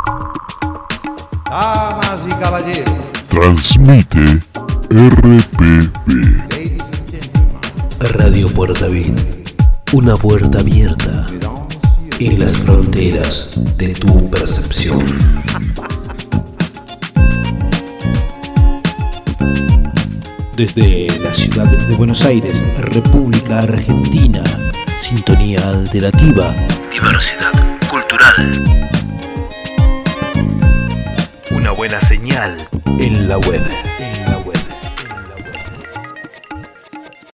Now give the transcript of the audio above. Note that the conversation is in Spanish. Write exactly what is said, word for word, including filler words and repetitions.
Damas y caballeros. Transmite R P B. Radio Portavín. Una puerta abierta en las fronteras de tu percepción. Desde la ciudad de Buenos Aires, República Argentina. Sintonía alternativa. Diversidad cultural. Una buena señal en la web.